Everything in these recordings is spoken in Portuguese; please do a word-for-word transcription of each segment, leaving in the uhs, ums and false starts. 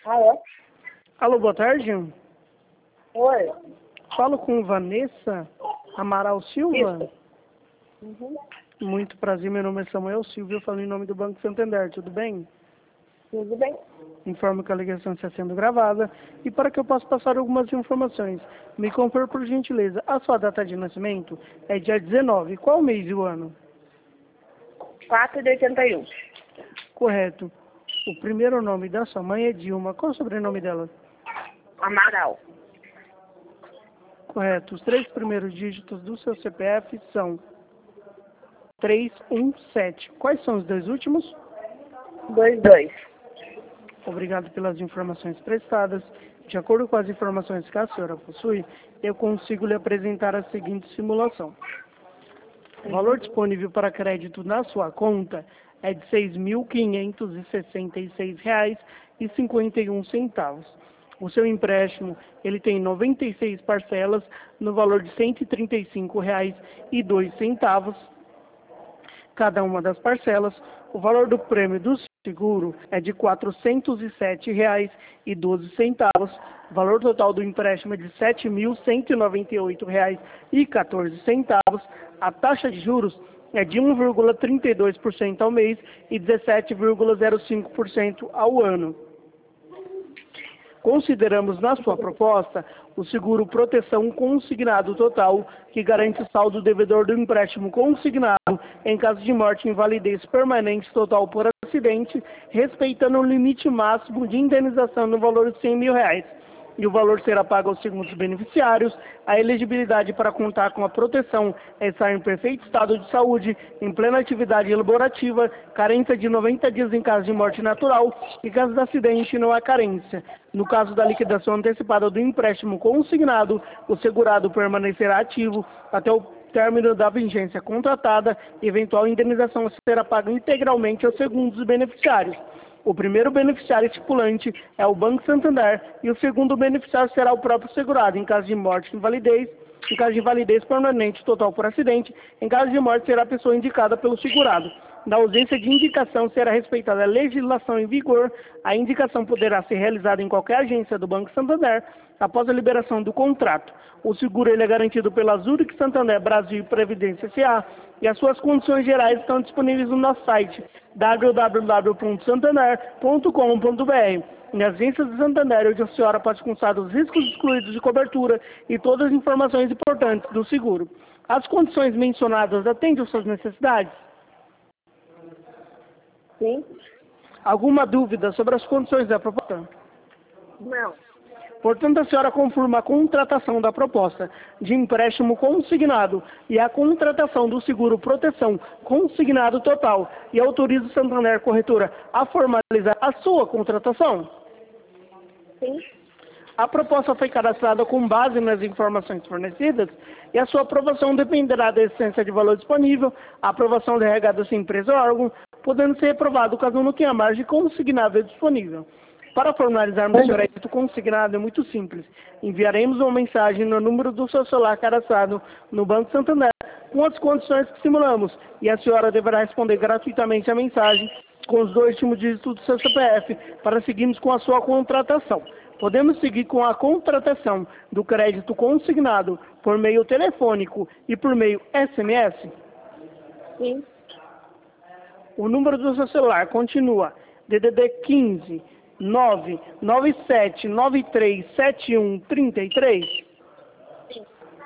Alô? Alô, boa tarde. Oi. Falo com Vanessa Amaral Silva. Isso. Uhum. Muito prazer, meu nome é Samuel Silva, eu falo em nome do Banco Santander, tudo bem? Tudo bem? Informo que a ligação está sendo gravada e para que eu possa passar algumas informações, me confirme por gentileza, a sua data de nascimento é dia dezenove, qual mês e o ano? quatro de oitenta e um. Correto. O primeiro nome da sua mãe é Dilma, qual é o sobrenome dela? Amaral. Correto. Os três primeiros dígitos do seu C P F são três um sete. Quais são os dois últimos? dois dois. Obrigado pelas informações prestadas. De acordo com as informações que a senhora possui, eu consigo lhe apresentar a seguinte simulação. O valor disponível para crédito na sua conta é de seis mil quinhentos e sessenta e seis reais e cinquenta e um centavos. O seu empréstimo ele tem noventa e seis parcelas no valor de cento e trinta e cinco reais e dois centavos. Cada uma das parcelas, o valor do prêmio do seguro é de quatrocentos e sete reais e doze centavos. O valor total do empréstimo é de sete mil cento e noventa e oito reais e quatorze centavos. A taxa de juros é de um vírgula trinta e dois por cento ao mês e dezessete vírgula zero cinco por cento ao ano. Consideramos na sua proposta o seguro proteção consignado total, que garante o saldo devedor do empréstimo consignado em caso de morte e invalidez permanente total por acidente, respeitando o limite máximo de indenização no valor de cem mil reais. E o valor será pago aos segundos beneficiários. A elegibilidade para contar com a proteção é estar em perfeito estado de saúde, em plena atividade laborativa, carência de noventa dias em caso de morte natural e caso de acidente não há carência. No caso da liquidação antecipada do empréstimo consignado, o segurado permanecerá ativo até o término da vigência contratada e eventual indenização será paga integralmente aos segundos beneficiários. O primeiro beneficiário estipulante é o Banco Santander e o segundo beneficiário será o próprio segurado, em caso de morte e invalidez, em caso de invalidez permanente total por acidente, em caso de morte será a pessoa indicada pelo segurado. Na ausência de indicação será respeitada a legislação em vigor, a indicação poderá ser realizada em qualquer agência do Banco Santander após a liberação do contrato. O seguro ele é garantido pela Zurich Santander Brasil Previdência S A e as suas condições gerais estão disponíveis no nosso site w w w ponto santander ponto com ponto b r. Nas agências de Santander, onde a senhora pode consultar os riscos excluídos de cobertura e todas as informações importantes do seguro. As condições mencionadas atendem às suas necessidades? Sim? Alguma dúvida sobre as condições da proposta? Não. Portanto, a senhora confirma a contratação da proposta de empréstimo consignado e a contratação do seguro proteção consignado total e autoriza o Santander Corretora a formalizar a sua contratação? Sim? A proposta foi cadastrada com base nas informações fornecidas e a sua aprovação dependerá da essência de valor disponível, a aprovação da R H dessa empresa ou órgão, podendo ser aprovado caso não tenha margem consignável disponível. Para formalizarmos o crédito consignado é muito simples. Enviaremos uma mensagem no número do seu celular cadastrado no Banco Santander com as condições que simulamos e a senhora deverá responder gratuitamente a mensagem com os dois últimos dígitos do seu C P F para seguirmos com a sua contratação. Podemos seguir com a contratação do crédito consignado por meio telefônico e por meio S M S? Sim. O número do seu celular continua D D D quinze, nove nove sete nove três sete um três três? Sim.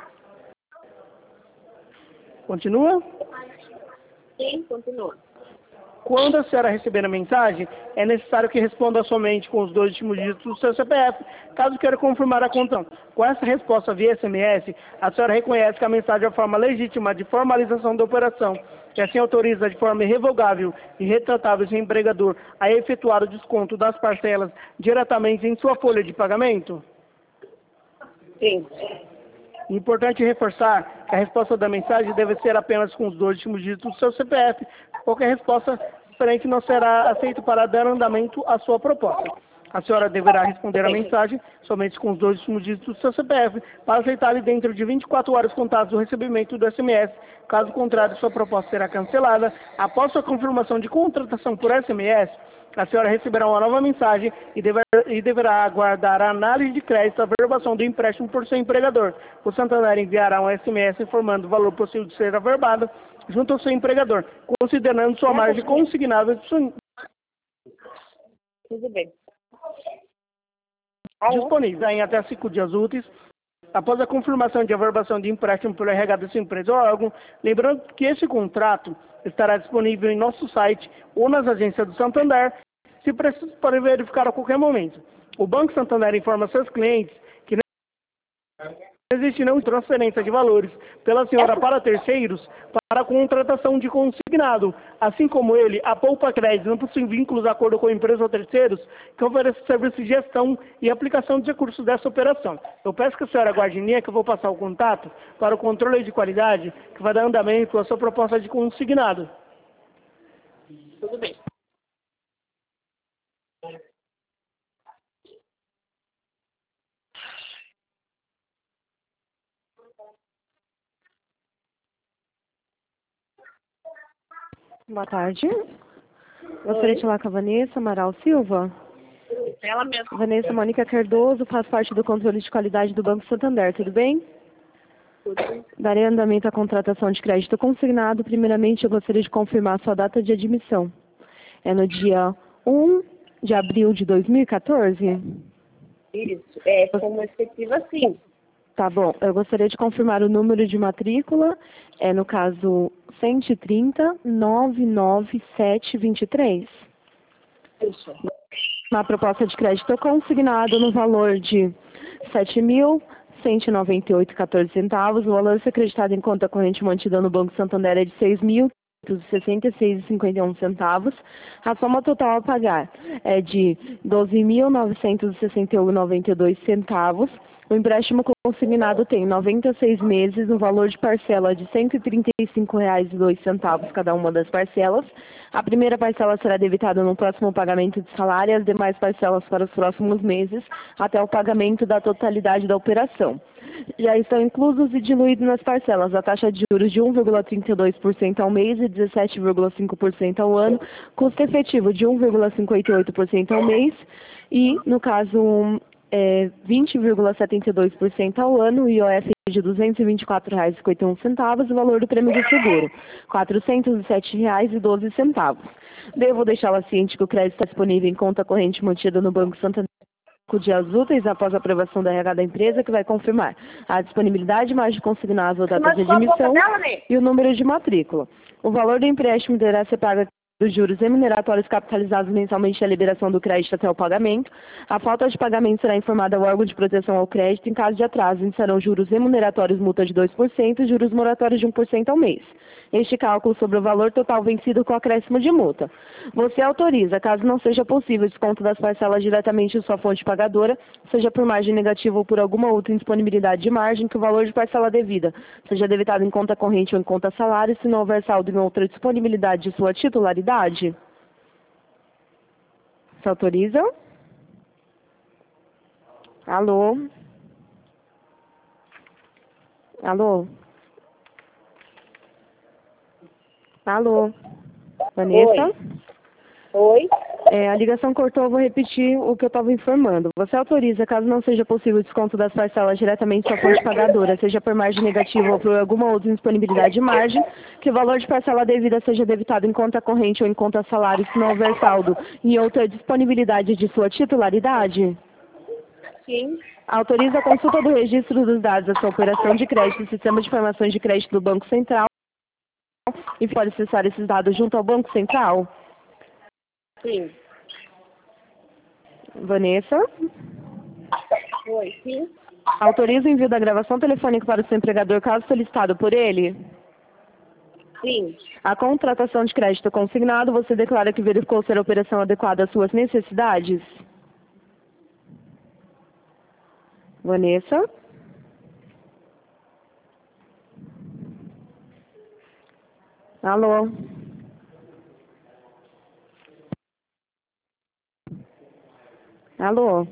Continua? Sim, continua. Quando a senhora receber a mensagem, é necessário que responda somente com os dois últimos dígitos do seu C P F, caso queira confirmar a conta. Com essa resposta via S M S, a senhora reconhece que a mensagem é a forma legítima de formalização da operação, que assim autoriza de forma irrevogável e retratável seu empregador a efetuar o desconto das parcelas diretamente em sua folha de pagamento? Sim. Importante reforçar que a resposta da mensagem deve ser apenas com os dois últimos dígitos do seu C P F. Qualquer resposta diferente não será aceita para dar andamento à sua proposta. A senhora deverá responder a mensagem somente com os dois últimos dígitos do seu C P F para aceitar-lhe dentro de vinte e quatro horas contados do recebimento do S M S. Caso contrário, sua proposta será cancelada. Após sua confirmação de contratação por S M S, a senhora receberá uma nova mensagem e, dever, e deverá aguardar a análise de crédito, a averbação do empréstimo por seu empregador. O Santander enviará um S M S informando o valor possível de ser averbado junto ao seu empregador, considerando sua margem consignável Tudo bem. Alô? disponível em até cinco dias úteis após a confirmação de averbação de empréstimo pelo R H da sua empresa ou órgão. Lembrando que esse contrato estará disponível em nosso site ou nas agências do Santander, se preciso para verificar a qualquer momento. O Banco Santander informa seus clientes que não existe não transferência de valores pela senhora para terceiros para a contratação de consignado. Assim como ele, a Poupa Crédito não possui vínculos de acordo com empresas ou terceiros que oferecem serviço de gestão e aplicação de recursos dessa operação. Eu peço que a senhora aguarde em linha, que eu vou passar o contato para o controle de qualidade que vai dar andamento à sua proposta de consignado. Tudo bem. Boa tarde. Gostaria de falar com a Vanessa Amaral Silva. Ela mesma. Vanessa Mônica Cardoso, faz parte do controle de qualidade do Banco Santander, tudo bem? Tudo bem. Darei andamento à contratação de crédito consignado. Primeiramente, eu gostaria de confirmar sua data de admissão. É no dia um de abril de dois mil e quatorze? Isso. É como efetiva, sim. Tá bom. Eu gostaria de confirmar o número de matrícula. É no caso cento e trinta, nove nove sete, vinte e três. Isso. Uma proposta de crédito consignado no valor de sete mil cento e noventa e oito reais e quatorze centavos. O valor a ser acreditado em conta corrente mantida no Banco Santander é de seis mil sessenta e seis reais e cinquenta e um centavos. A soma total a pagar é de doze mil novecentos e sessenta e um reais e noventa e dois centavos. O empréstimo consignado tem noventa e seis meses, no valor de parcela de cento e trinta e cinco reais e dois centavos cada uma das parcelas. A primeira parcela será debitada no próximo pagamento de salário e as demais parcelas para os próximos meses, até o pagamento da totalidade da operação. Já estão inclusos e diluídos nas parcelas a taxa de juros de um vírgula trinta e dois por cento ao mês e dezessete vírgula cinco por cento ao ano, custo efetivo de um vírgula cinquenta e oito por cento ao mês e, no caso, é, vinte vírgula setenta e dois por cento ao ano, I O F de duzentos e vinte e quatro reais e cinquenta e um centavos, o valor do prêmio do seguro, quatrocentos e sete reais e doze centavos. Devo deixá-la ciente que o crédito está disponível em conta corrente mantida no Banco Santander dias úteis após a aprovação da R H da empresa, que vai confirmar a disponibilidade, margem consignável, data de admissão e o número de matrícula. O valor do empréstimo deverá ser pago dos juros remuneratórios capitalizados mensalmente à liberação do crédito até o pagamento. A falta de pagamento será informada ao órgão de proteção ao crédito. Em caso de atraso, iniciarão juros remuneratórios, multa de dois por cento e juros moratórios de um por cento ao mês. Este cálculo sobre o valor total vencido com acréscimo de multa. Você autoriza, caso não seja possível, desconto das parcelas diretamente em sua fonte pagadora, seja por margem negativa ou por alguma outra indisponibilidade de margem, que o valor de parcela devida seja debitado em conta corrente ou em conta salário, se não houver saldo em outra disponibilidade de sua titularidade. Se autoriza? Alô? Alô? Alô? Vanessa? Oi. Oi. É, a ligação cortou, eu vou repetir o que eu estava informando. Você autoriza, caso não seja possível o desconto das parcelas diretamente em sua fonte pagadora, seja por margem negativa ou por alguma outra disponibilidade de margem, que o valor de parcela devida seja debitado em conta corrente ou em conta salário, se não houver saldo em outra disponibilidade de sua titularidade? Sim. Autoriza a consulta do registro dos dados da sua operação de crédito no Sistema de Informações de Crédito do Banco Central e pode acessar esses dados junto ao Banco Central? Sim. Vanessa? Oi. Sim. Autoriza o envio da gravação telefônica para o seu empregador, caso solicitado por ele? Sim. A contratação de crédito consignado, você declara que verificou ser a operação adequada às suas necessidades? Vanessa? Alô? Alô?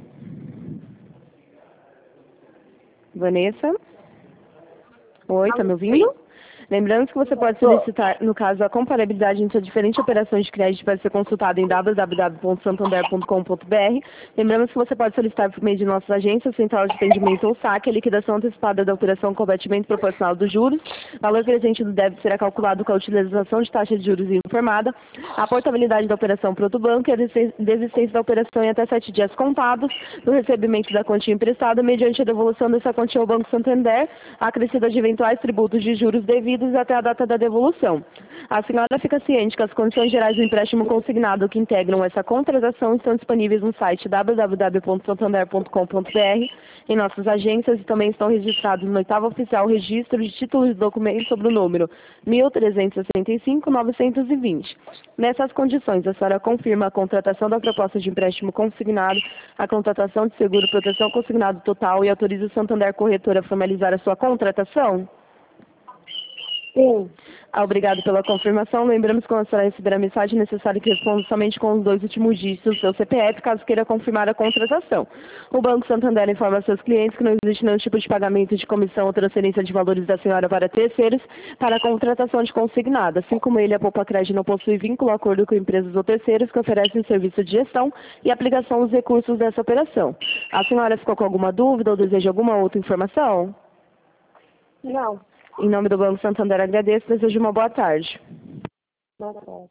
Vanessa? Oi, tá me ouvindo? Lembrando que você pode solicitar, no caso, a comparabilidade entre as diferentes operações de crédito para ser consultada em w w w ponto santander ponto com ponto b r. Lembrando que você pode solicitar por meio de nossas agências, central de atendimento ou saque, a liquidação antecipada da operação com abatimento proporcional dos juros. O valor presente do débito será calculado com a utilização de taxa de juros informada, a portabilidade da operação para outro banco e a desistência da operação em até sete dias contados do recebimento da quantia emprestada, mediante a devolução dessa quantia ao Banco Santander, acrescida de eventuais tributos de juros devidos até a data da devolução. A senhora fica ciente que as condições gerais do empréstimo consignado que integram essa contratação estão disponíveis no site w w w ponto santander ponto com ponto b r, em nossas agências, e também estão registrados no oitavo oficial registro de títulos e documentos sobre o número mil trezentos e sessenta e cinco, novecentos e vinte. Nessas condições, a senhora confirma a contratação da proposta de empréstimo consignado, a contratação de seguro proteção consignado total e autoriza o Santander Corretora a formalizar a sua contratação? Sim. Obrigado pela confirmação. Lembramos que quando a senhora receber a mensagem, é necessário que responda somente com os dois últimos dígitos do seu C P F, caso queira confirmar a contratação. O Banco Santander informa a seus clientes que não existe nenhum tipo de pagamento de comissão ou transferência de valores da senhora para terceiros para a contratação de consignado. Assim como ele, a Poupa Crédito não possui vínculo ou acordo com empresas ou terceiros que oferecem serviço de gestão e aplicação dos recursos dessa operação. A senhora ficou com alguma dúvida ou deseja alguma outra informação? Não. Em nome do Banco Santander, agradeço e desejo uma boa tarde. Boa tarde.